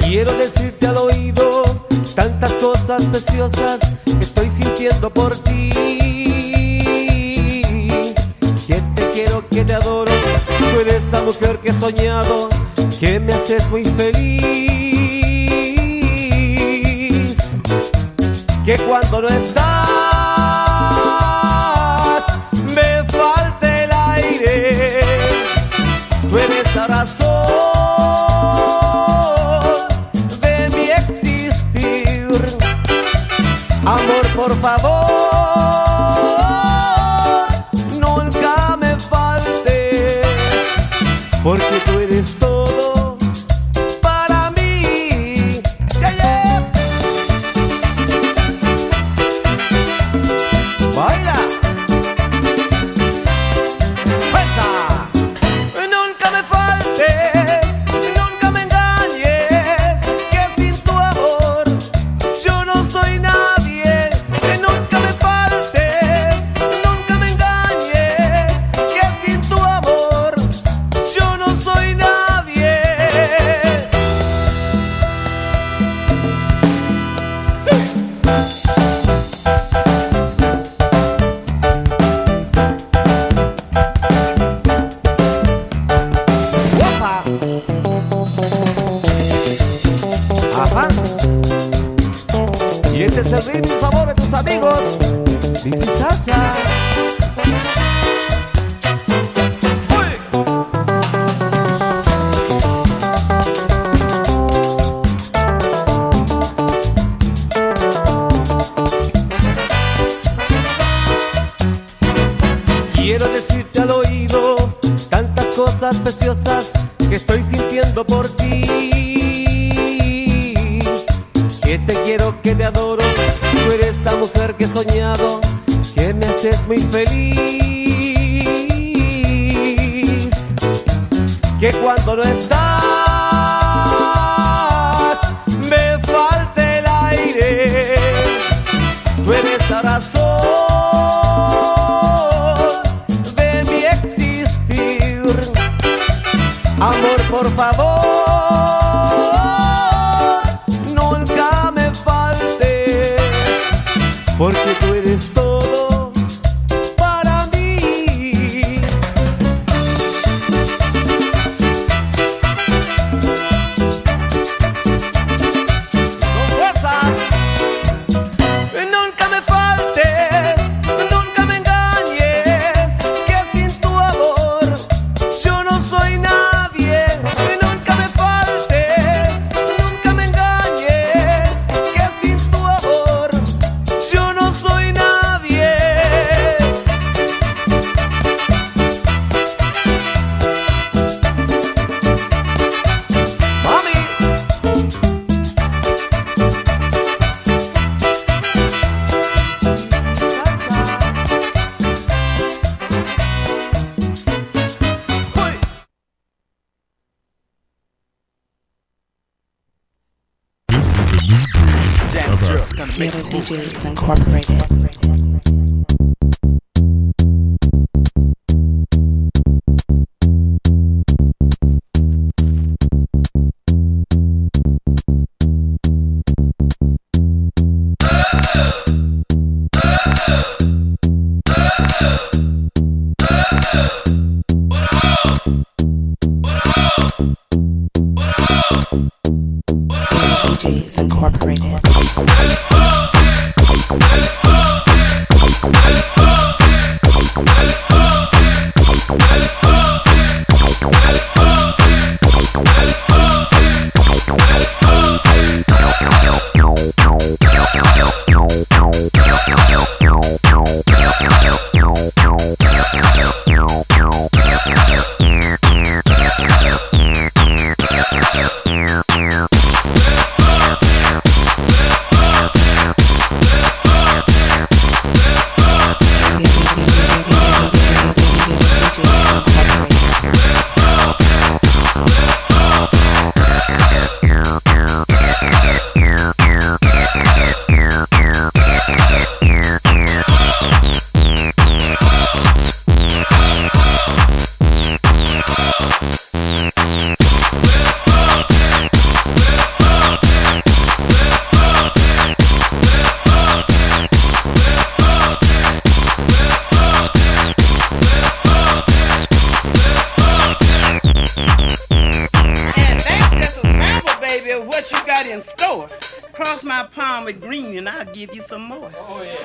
Quiero decirte al oído tantas cosas preciosas que estoy sintiendo por ti. Que te quiero, que te adoro, tú eres la mujer que he soñado, que me haces muy feliz. Que cuando no estás me falta el aire, tú eres la razón de mi existir. Amor, por favor, nunca me faltes, porque tú eres todo para mí. Yeah, yeah. Baila. Fuerza. Nunca me faltes, nunca me engañes, que sin tu amor yo no soy nadie. Nunca me faltes, nunca me engañes, que sin tu amor yo no soy nadie. Sí. Guapa. Ajá. Y este es el ritmo y sabor de tus amigos, Lizzy Salsa. ¡Uy! Quiero decirte al oído tantas cosas preciosas que estoy sintiendo por ti. Que te quiero, que te adoro, tú eres la mujer que he soñado, que me haces muy feliz. Que cuando no estás me falta el aire, tú eres la razón de mi existir. Amor, por favor, nunca me faltes, porque tú eres todo para mí. Con fuerzas. Nunca me faltes, nunca me engañes, que sin tu amor yo no soy nadie. Nunca me faltes, nunca me engañes, que sin tu amor yo no soy nadie. Mami. Theater DJs Incorporated. DJs Incorporated. what you got in store. Cross my palm with green and I'll give you some more. Oh, yeah.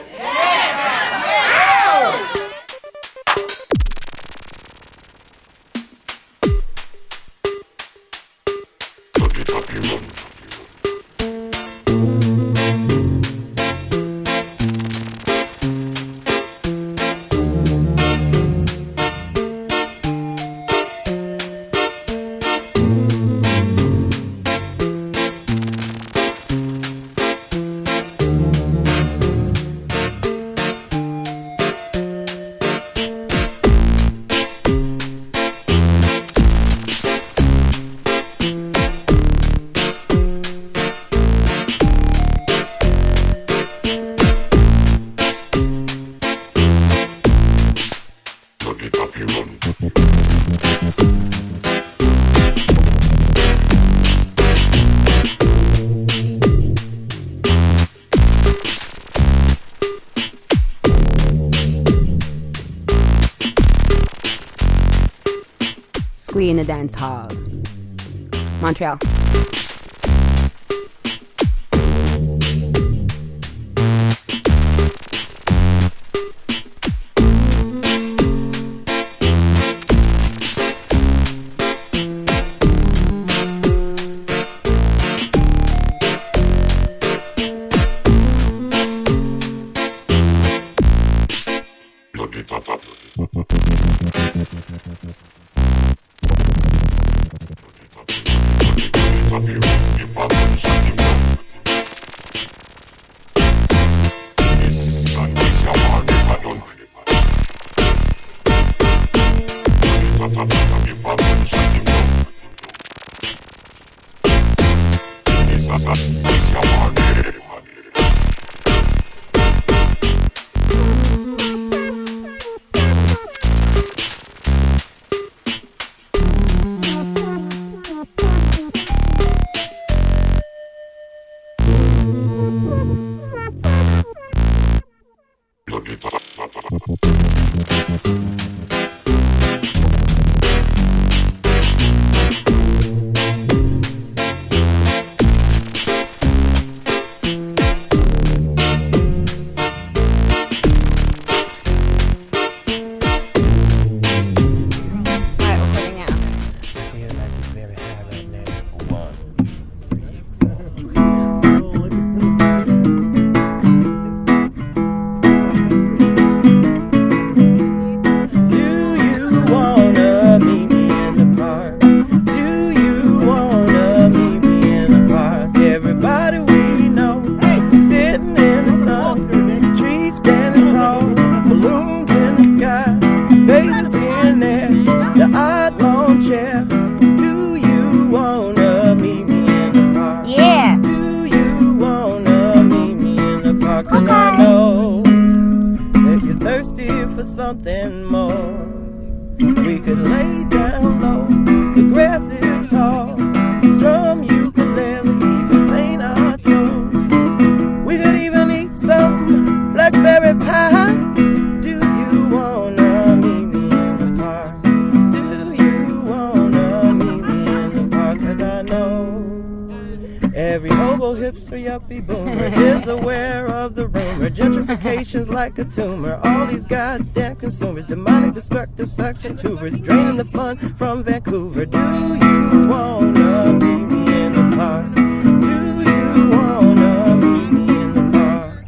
Yeah. Squee in the dance hall, Montreal. Like a tumor, all these goddamn consumers, demonic, destructive suction tubers, draining the fun from Vancouver. Do you wanna meet me in the park? Do you wanna meet me in the park?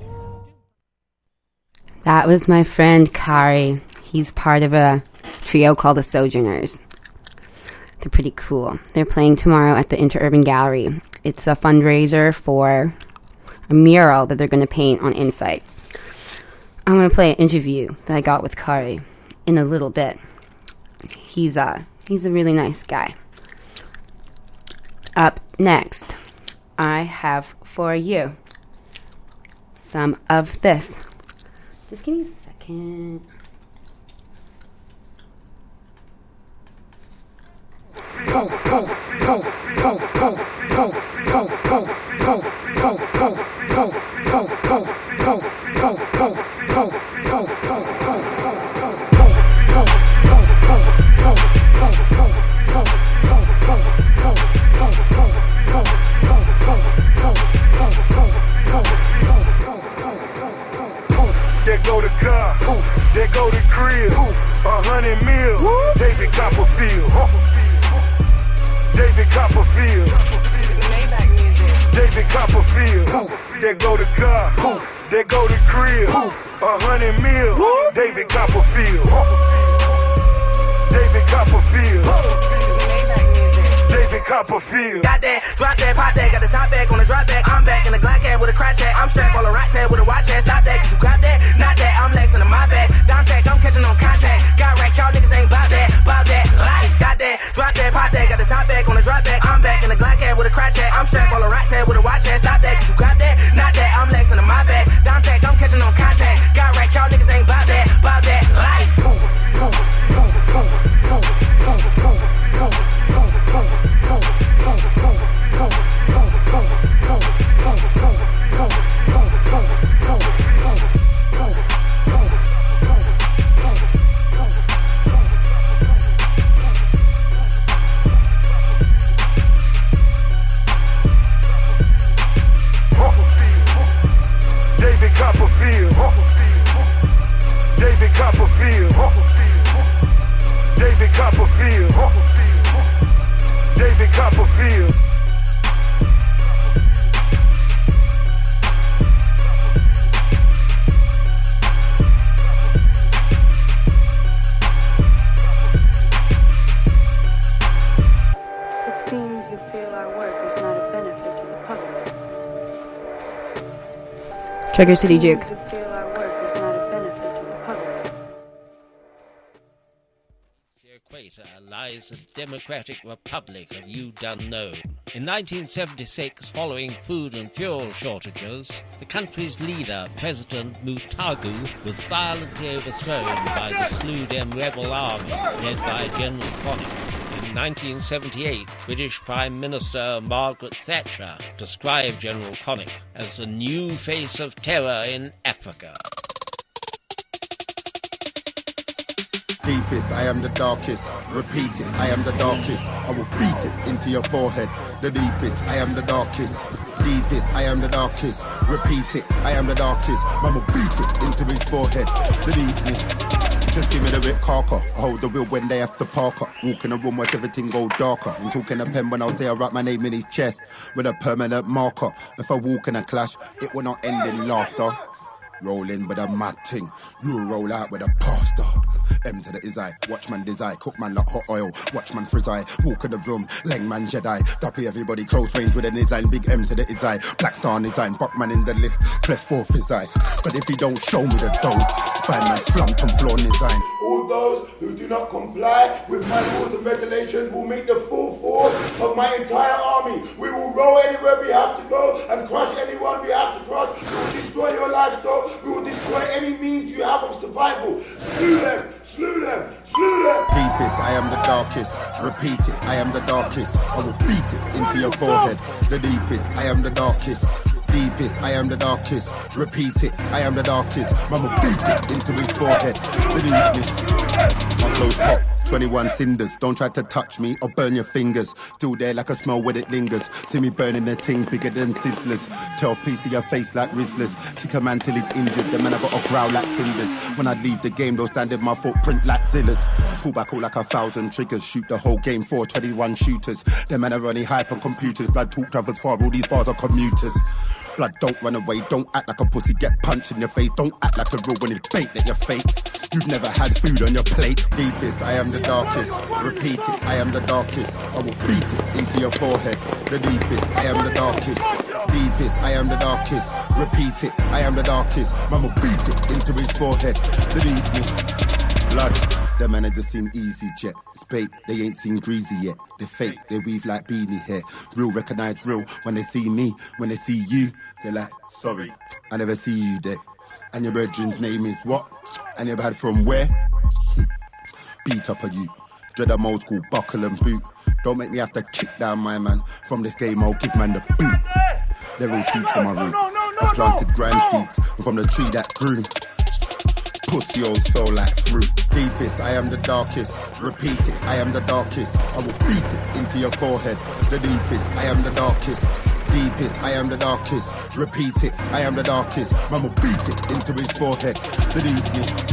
That was my friend Kari. He's part of a trio called the Sojourners. They're pretty cool. They're playing tomorrow at the Interurban Gallery. It's a fundraiser for a mural that they're going to paint on Insight. I'm going to play an interview that I got with Kari in a little bit. He's a really nice guy. Up next, I have for you some of this. Just give me a second. Copperfield. David Copperfield. Poof, there go the car. Poof, there go the crib. Poof, 100 mil. David Copperfield. David Copperfield. David Copperfield. Got that, drop that, pop that, got the top back on the drop back. I'm back in the Glock hat with a crotch hat. I'm strapped on a rock set with a watch hat. Stop that, cause you caught that, not that. I'm lexing to my back. Down tech, I'm catching on contact. Got rack, y'all niggas ain't bout that, life. Got that, drop that, pop that, got the top back on the drop back. I'm back in the Glock hat with a crotch hat. I'm strapped on a rock set with a watch hat. Stop that, cause you caught that, not that. I'm lexing to my back. Down tech, I'm catching on contact. Got rack, y'all niggas ain't bout that, life. Poof, poof, poof, poof, poof, poof, poof, poof. David Copperfield. David Copperfield. David Copperfield. David Copperfield. It seems you feel our work is not a benefit to the public. Trigger City Juke. You feel our work is not a benefit to the public. The equator lies the Democratic Republic of Unknown. In 1976, following food and fuel shortages, the country's leader, President Mutagu, was violently overthrown by the Sludem rebel army led by General Connick. In 1978, British Prime Minister Margaret Thatcher described General Connick as the new face of terror in Africa. Deepest, I am the darkest. Repeat it, I am the darkest. I will beat it into your forehead. The deepest, I am the darkest. Deepest, I am the darkest. Repeat it, I am the darkest. Mama beat it into his forehead. The deepest. Just see me the bit carker. I hold the wheel when they have to park up. Walk in a room, watch everything go darker. I'm talking a pen when I was there, I write my name in his chest with a permanent marker. If I walk in a clash, it will not end in laughter. Roll in with a mad thing. You roll out with a pasta. M to the is I, watchman desire, cook man like hot oil, watchman frizz eye, walk in the room, leg man Jedi, duppy everybody close range with a design, big M to the is I, black star design, buckman in the lift, plus 4 fizz eyes. But if he don't show me the dough, find man slumped on floor design. All those who do not comply with my rules and regulations will meet the full force of my entire army. We will roll anywhere we have to go and crush anyone we have to crush. We will destroy your livestock. We will destroy any means you have of survival. Slew them, slew them, slew them. Deepest, I am the darkest. Repeat it, I am the darkest. I will beat it into your forehead. The deepest, I am the darkest. Deepest, I am the darkest. Repeat it, I am the darkest. Mama beat it into his forehead. The deepest. My flow's hot, 21 cinders. Don't try to touch me or burn your fingers. Still there like a smell when it lingers. See me burning the ting bigger than Sizzlers. 12 piece of your face like Rizzlers. Kick a man till he's injured. The man I got a growl like cinders. When I leave the game, they'll stand in my footprint like Zillers. Pull back all like 1,000 triggers. Shoot the whole game for 21 shooters. The man are running hype on computers. Blood talk travels far. All these bars are commuters. Blood, don't run away, don't act like a pussy, get punched in your face. Don't act like a real when it's bait that you're fake. You've never had food on your plate. Deepest, I am the darkest. Repeat it, I am the darkest. I will beat it into your forehead. The deepest, I am the darkest. Deepest, I am the darkest. Repeat it, I am the darkest. Mama beat it into his forehead. The deepest. Blood, the man just seem easy jet. It's bait, they ain't seen greasy yet. They fake, they weave like beanie hair. Real recognize real when they see me. When they see you, they're like, sorry, I never see you there. And your brethren's name is what? And you're bad from where? Beat up a you. Dread a old school buckle and boot. Don't make me have to kick down my man. From this game I'll give man the boot. They're all seeds for my root. I planted grand seeds from the tree that grew. Pussy holes fell like fruit. Deepest, I am the darkest. Repeat it, I am the darkest. I will beat it into your forehead. The deepest, I am the darkest. Deepest, I am the darkest. Repeat it, I am the darkest. Mama beat it into his forehead. The deepest.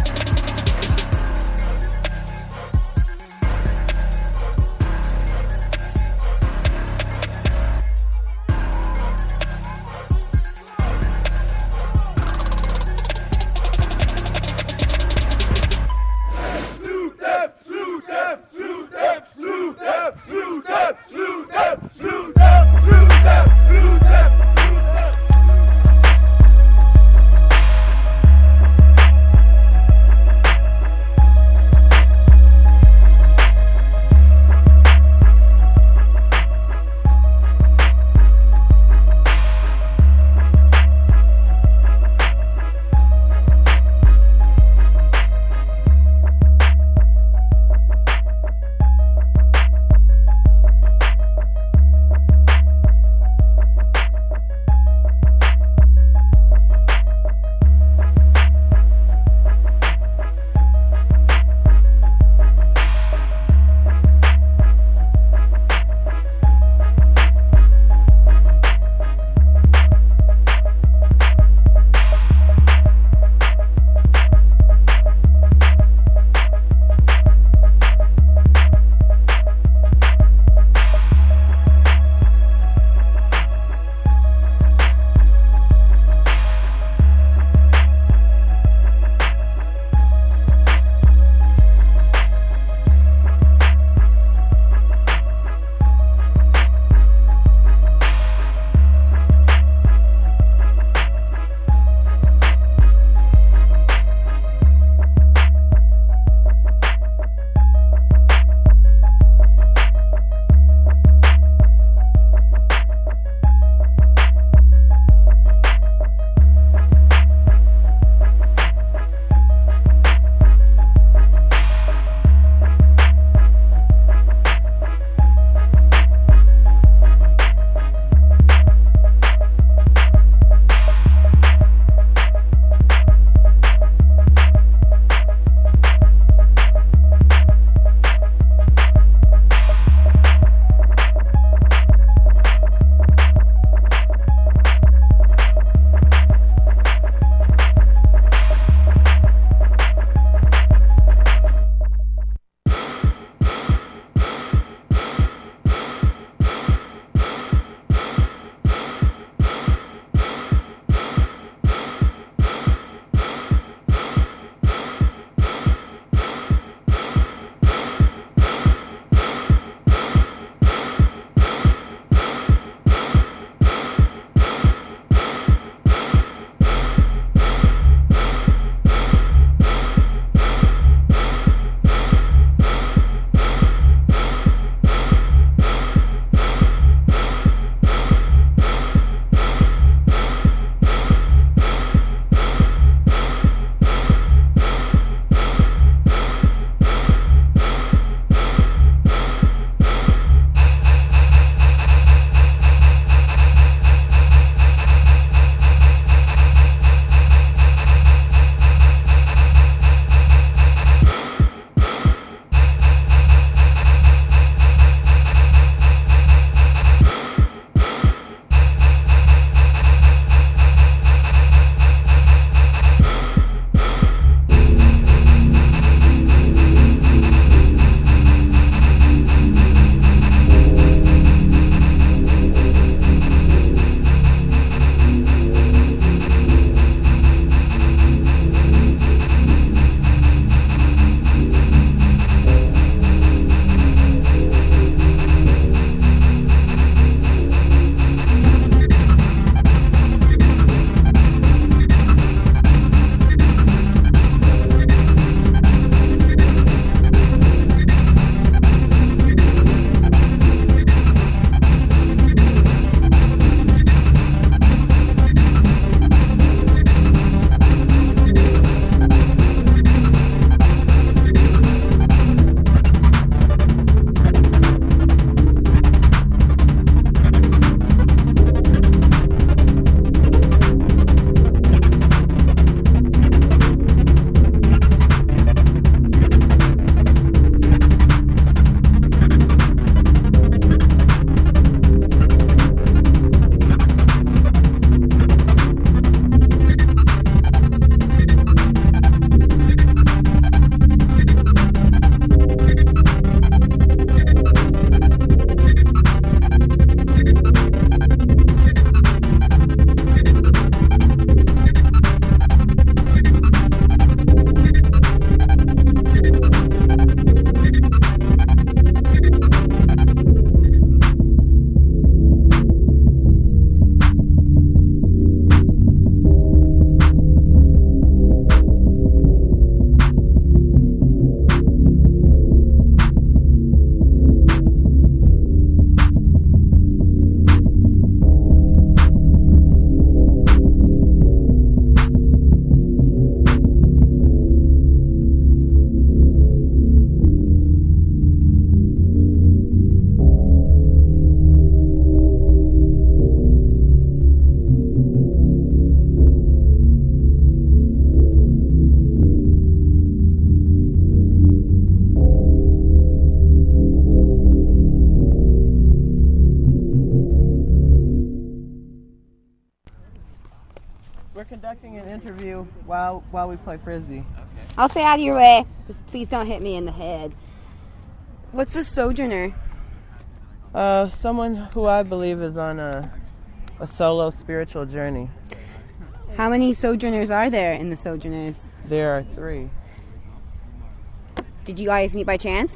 We're conducting an interview while we play Frisbee. I'll stay out of your way. Just please don't hit me in the head. What's a sojourner? Someone who I believe is on a solo spiritual journey. How many sojourners are there in the Sojourners? There are 3. Did you guys meet by chance?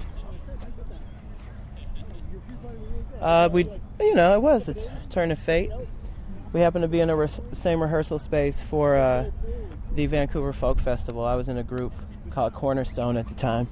It was a turn of fate. We happened to be in the same rehearsal space for the Vancouver Folk Festival. I was in a group called Cornerstone at the time.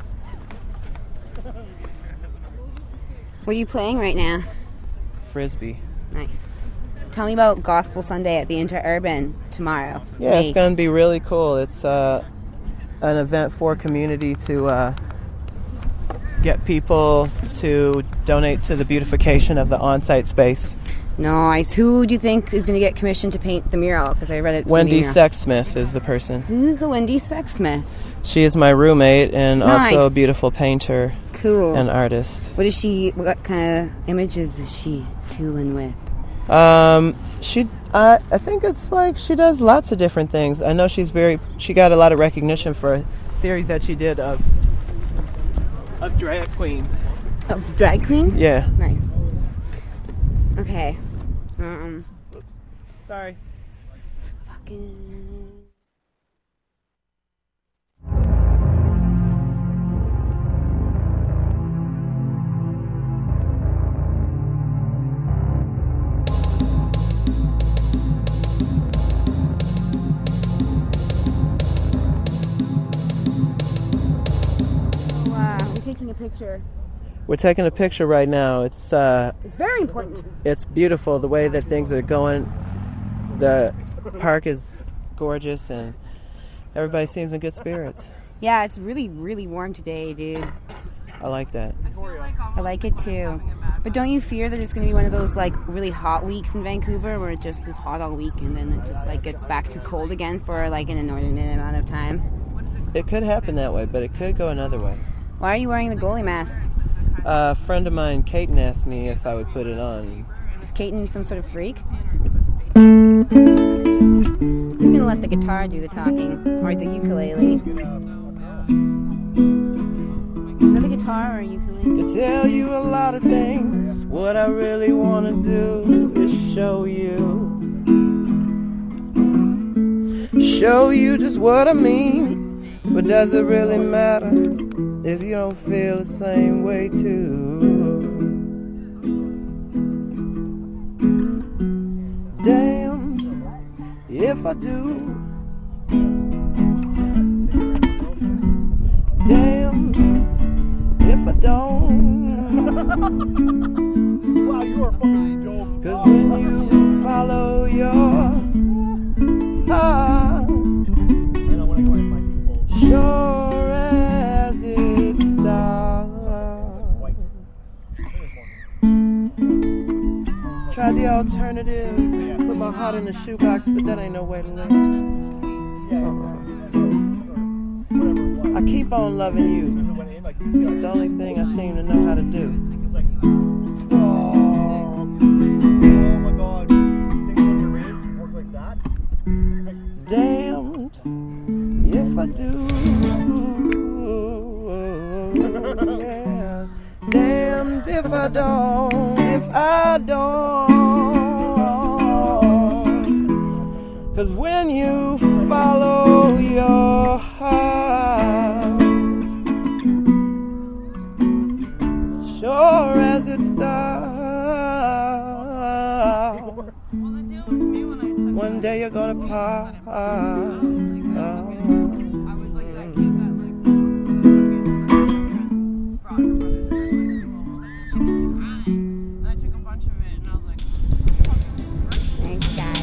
What are you playing right now? Frisbee. Nice. Tell me about Gospel Sunday at the Interurban tomorrow. Yeah, it's going to be really cool. It's an event for community to get people to donate to the beautification of the on-site space. Nice. Who do you think is going to get commissioned to paint the mural? Because I read it's Wendy Sexsmith is the person. Who's the Wendy Sexsmith? She is my roommate and Nice. also a beautiful painter. Cool. And artist. What kind of images is she tooling with? I think it's like she does lots of different things. I know she got a lot of recognition for a series that she did of drag queens. Of drag queens? Yeah. Nice. Okay. Sorry. Fucking... We're taking a picture. We're taking a picture right now. It's very important. It's beautiful the way that things are going. The park is gorgeous and everybody seems in good spirits. Yeah, it's really, really warm today, dude. I like that. I like it too. But don't you fear that it's going to be one of those like really hot weeks in Vancouver where it just is hot all week and then it just like gets back to cold again for like an inordinate amount of time? It could happen that way, but it could go another way. Why are you wearing the goalie mask? A friend of mine, Caton, asked me if I would put it on. Is Caton some sort of freak? Who's going to let the guitar do the talking? Or the ukulele? Is that a guitar or a ukulele? To tell you a lot of things, what I really want to do is show you. Show you just what I mean. But does it really matter if you don't feel the same way too? Damn, if I do. Damn, if I don't. Wow, you are fucking dope. 'Cause when you follow your heart, sure as it starts. Tried the alternative, put my heart in the shoebox, but that ain't no way to live. I keep on loving you. It's the only thing I seem to know how to do. Oh my god. Think on your wrist, work like that. Damned if I do. Yeah. Damned if I don't. If I don't. 'Cause when you follow your heart, sure as it starts, one day you're gonna part. Thanks, guys.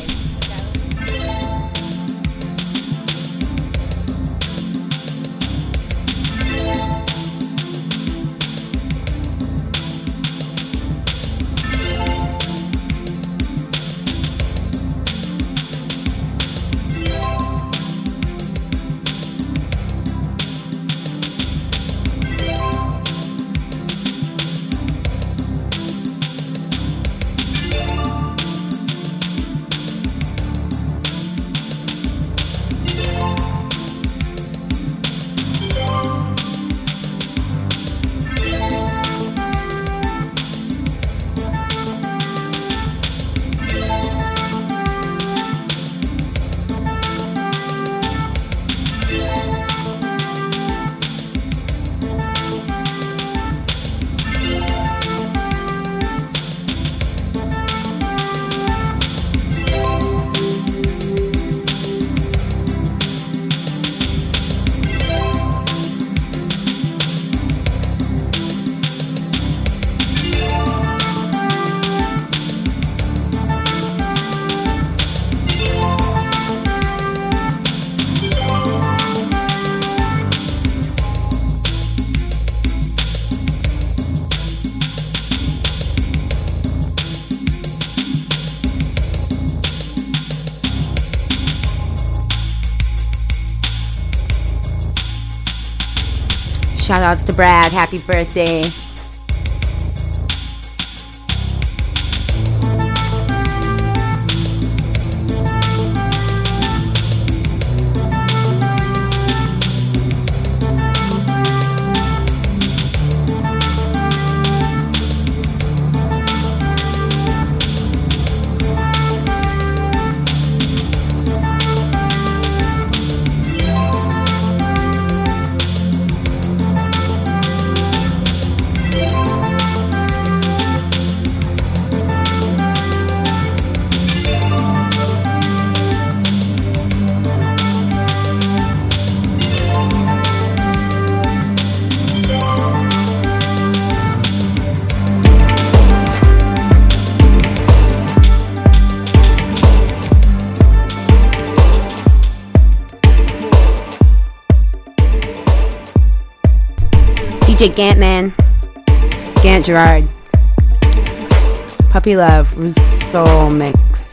Shout outs to Brad. Happy birthday. DJ Gantman, Gant Gerard, Puppy Love, Rousseau Mix.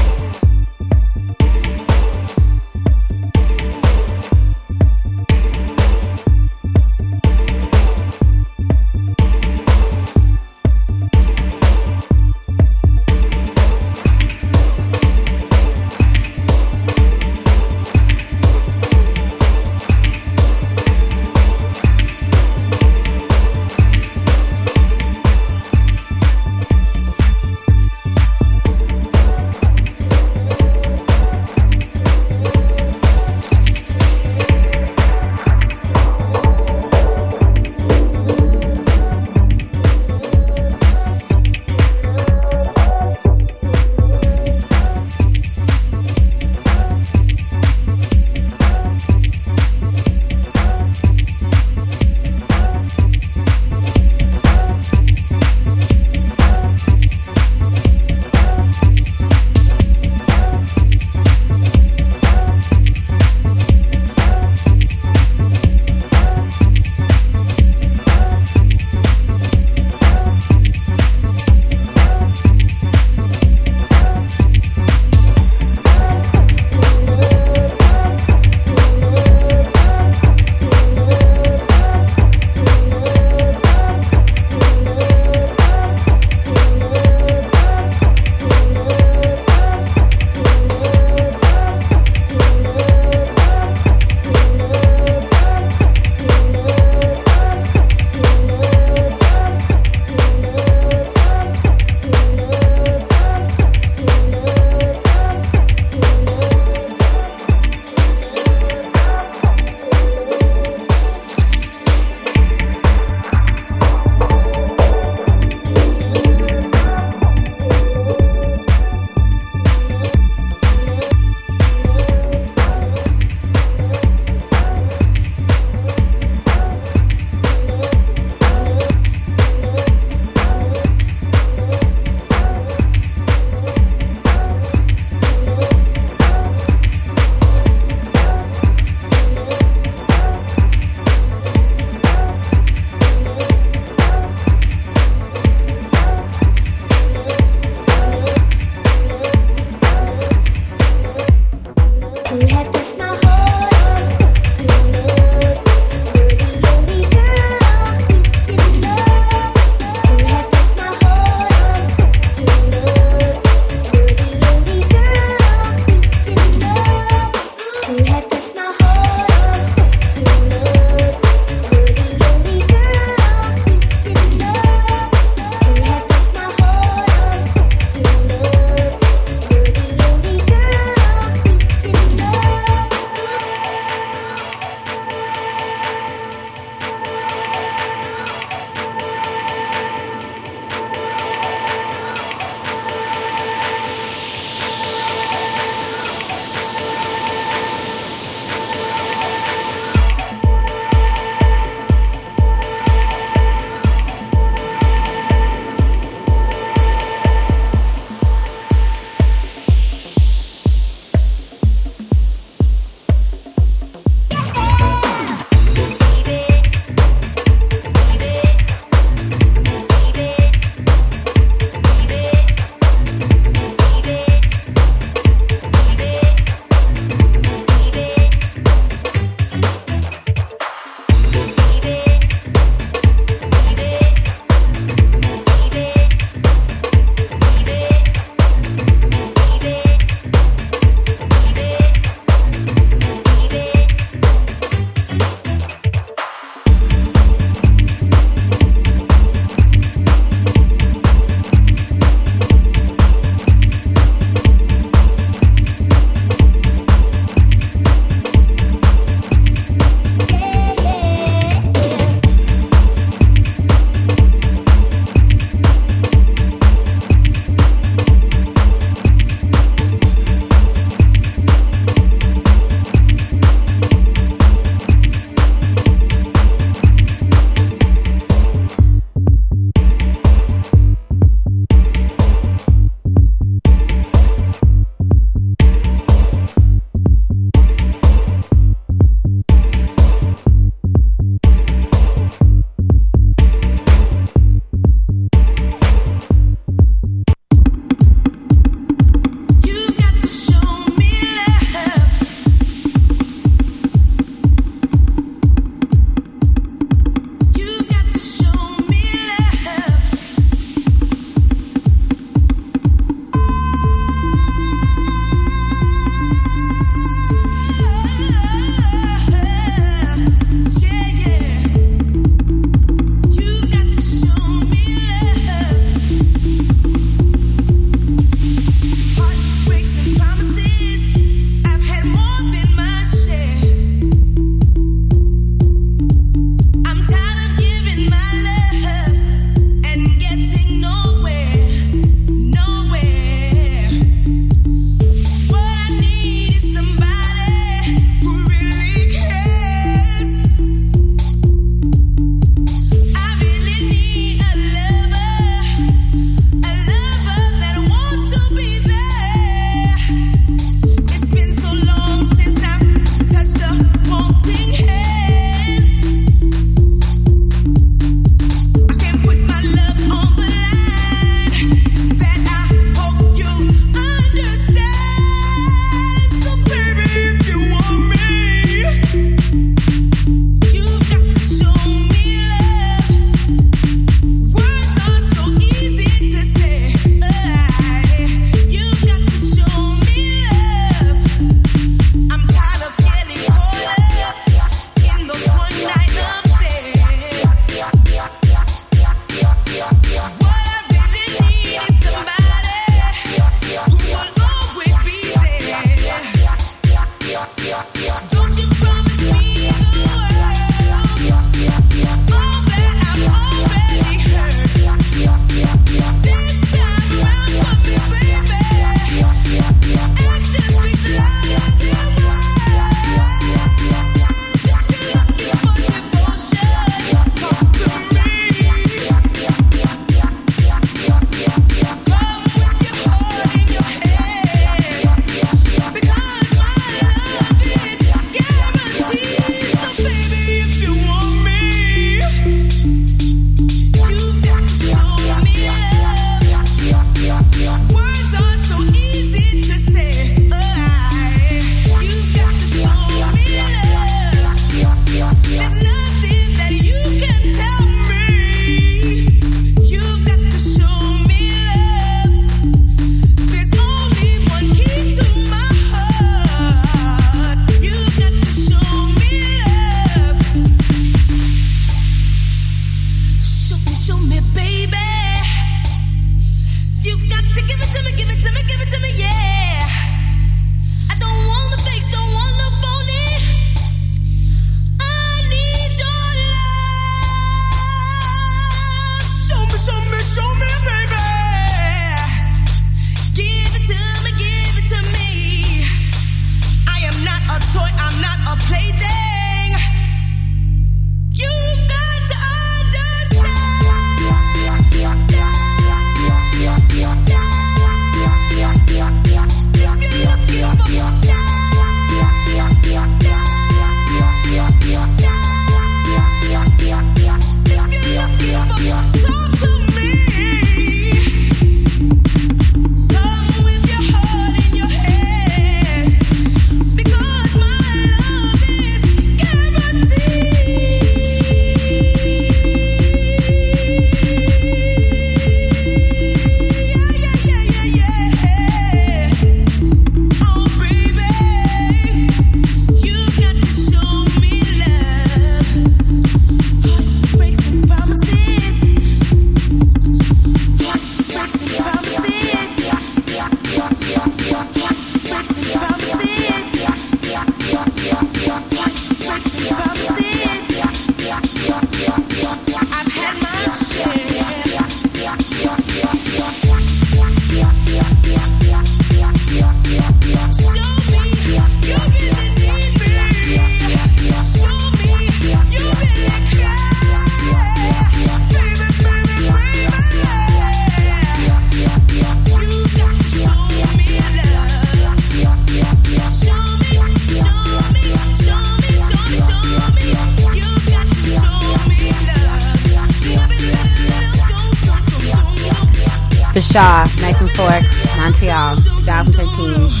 Shaw, Knife and Fork, Montreal, 2013.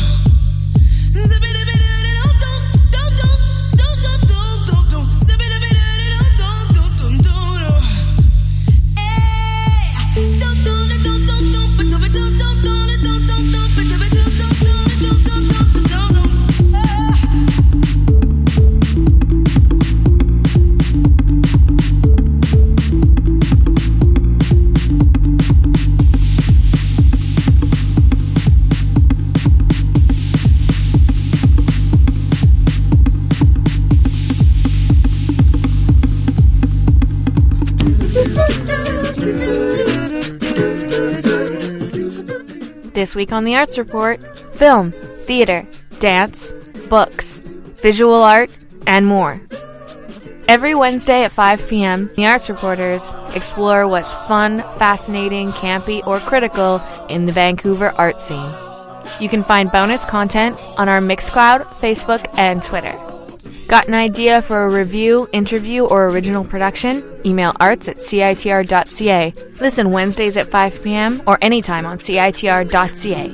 This week on the Arts Report, film, theater, dance, books, visual art, and more. Every Wednesday at 5 p.m., the Arts Reporters explore what's fun, fascinating, campy, or critical in the Vancouver art scene. You can find bonus content on our Mixcloud, Facebook, and Twitter. Got an idea for a review, interview, or original production? Email arts@citr.ca. Listen Wednesdays at 5 p.m. or anytime on citr.ca.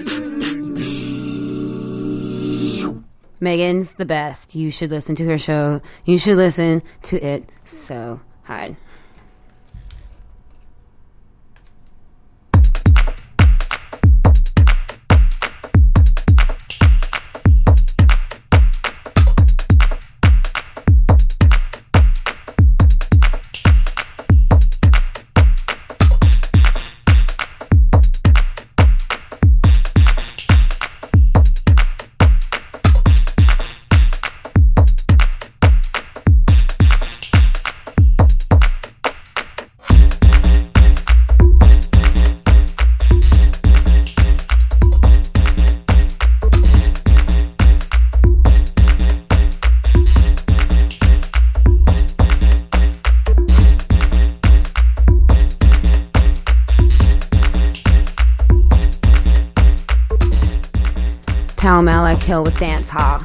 Megan's the best. You should listen to her show. You should listen to it so hard. Talamala Kill with Dance Hall.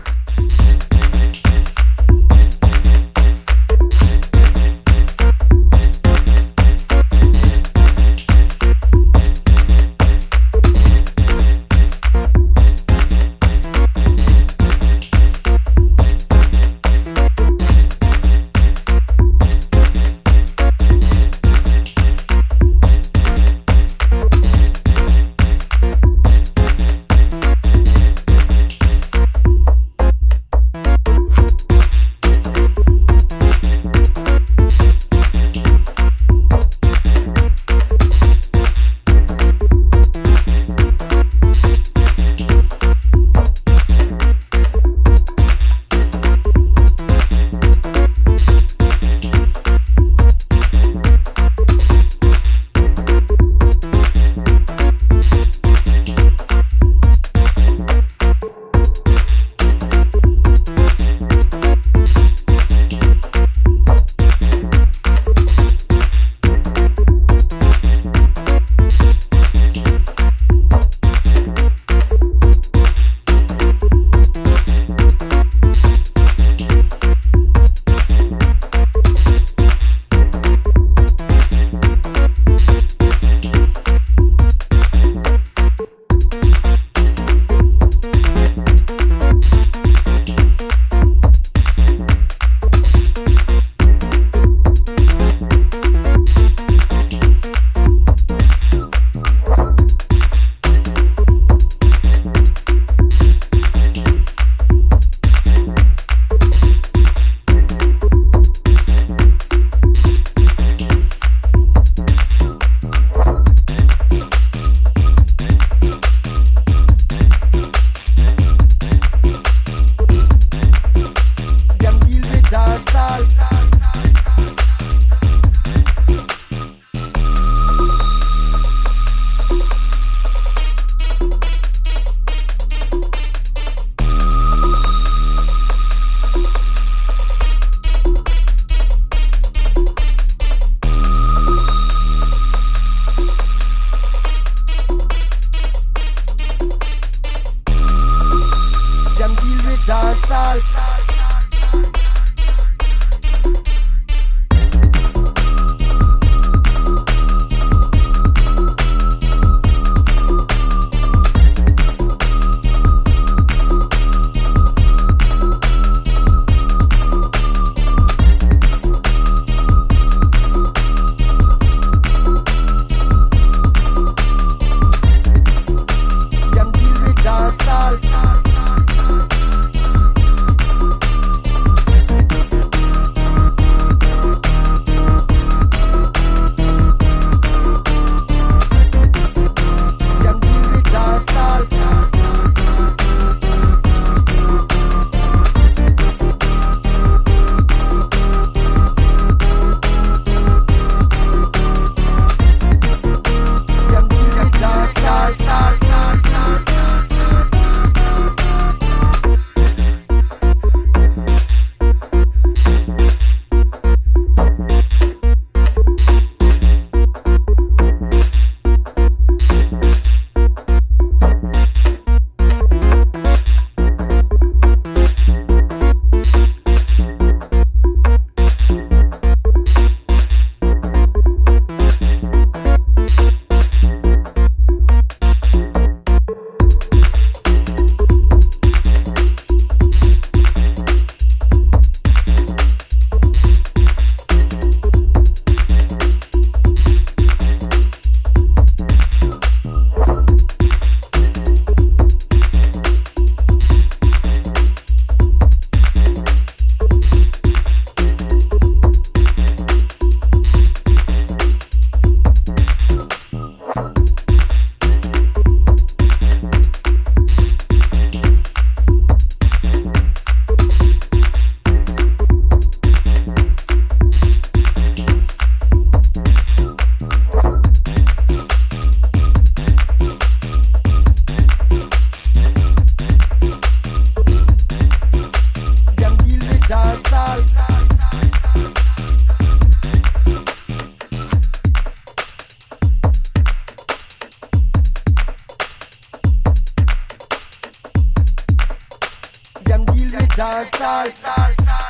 dancehall.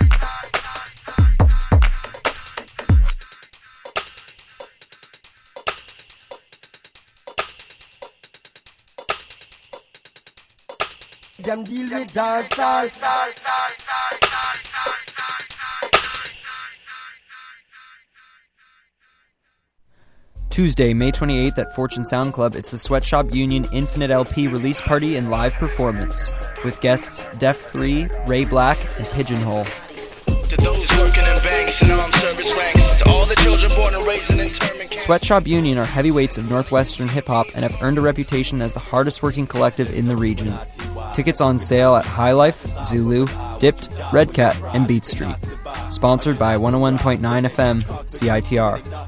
Them deal with dancehall. Tuesday, May 28th at Fortune Sound Club, it's the Sweatshop Union Infinite LP release party and live performance with guests Def 3, Ray Black, and Pigeonhole. To those working in banks and armed service ranks, to all the children born and raised in internment camps. Sweatshop Union are heavyweights of Northwestern hip-hop and have earned a reputation as the hardest working collective in the region. Tickets on sale at High Life, Zulu, Dipped, Red Cat, and Beat Street. Sponsored by 101.9 FM, CITR.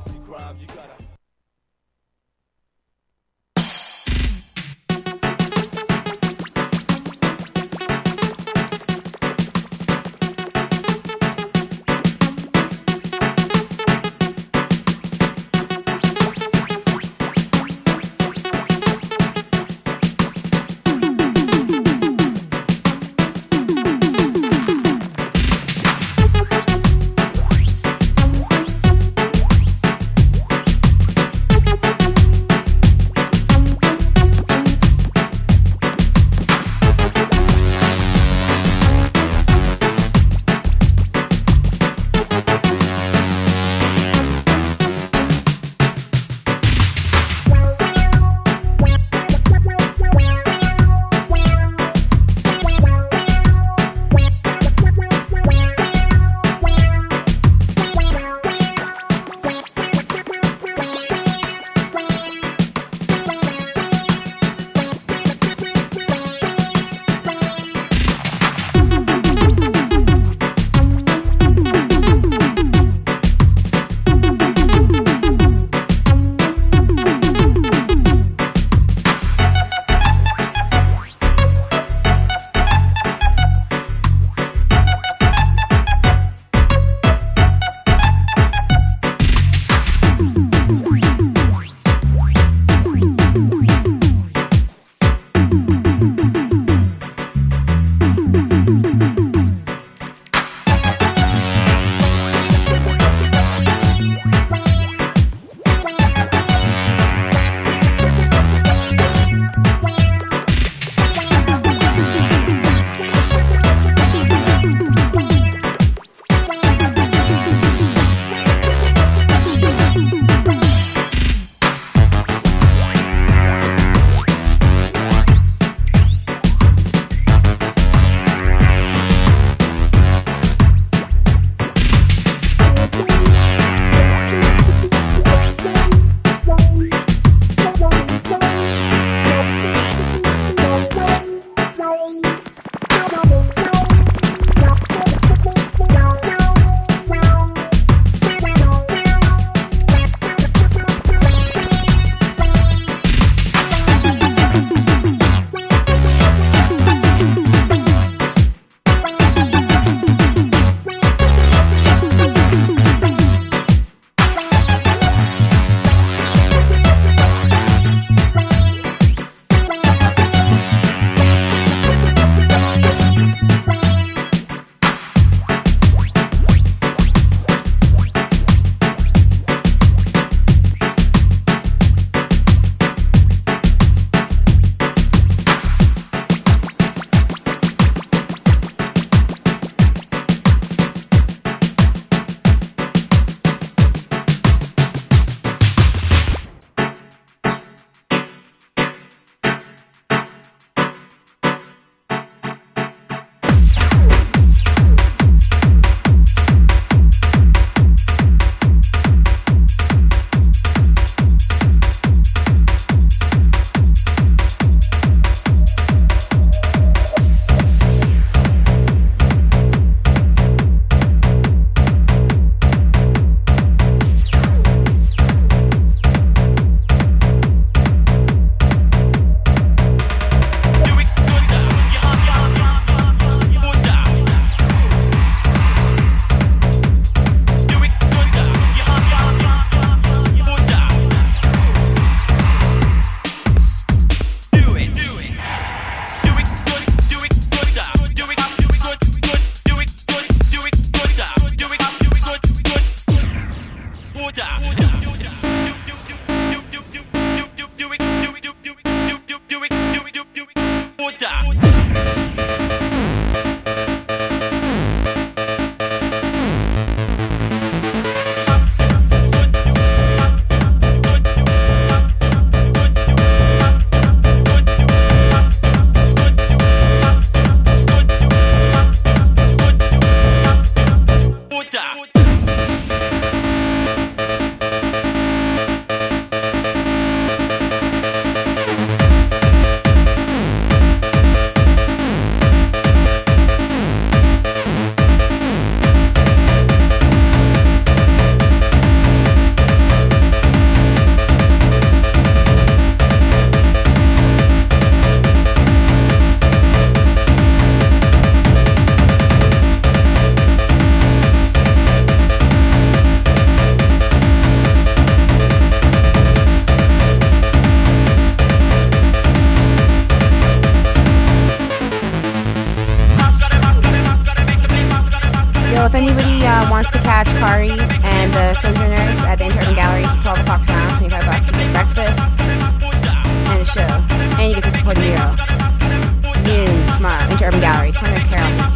If anybody wants to catch Kari and the Sojourners at the Interurban Gallery, it's 12 o'clock tomorrow, $25 to get breakfast and a show. And you get to support Nero. Noon tomorrow, Interurban Gallery, 200 Carroll.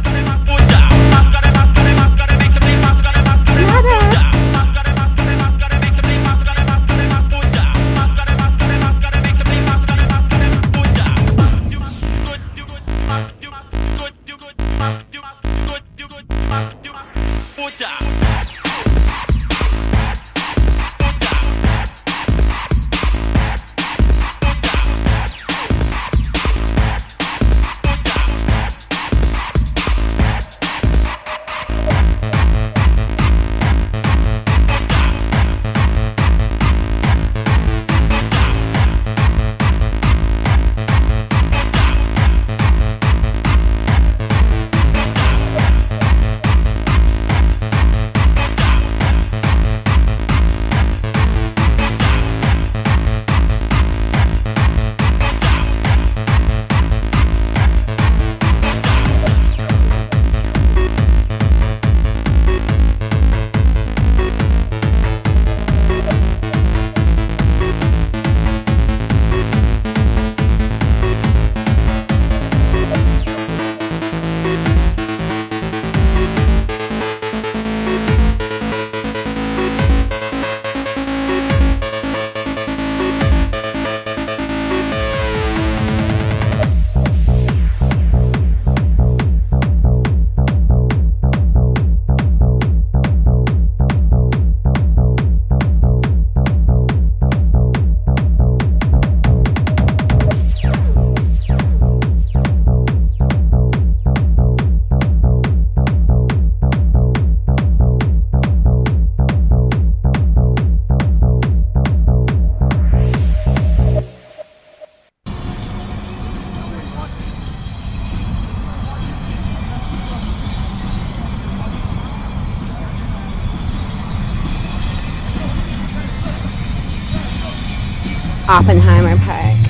Oppenheimer Park,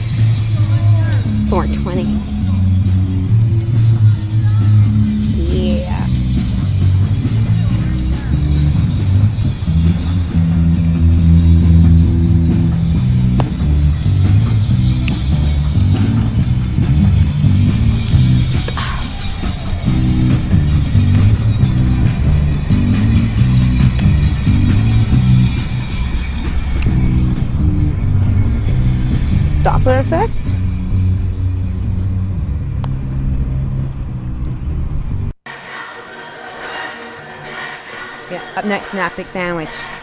420. Yeah. Doppler effect? Yeah, up next, Synaptic Sandwich.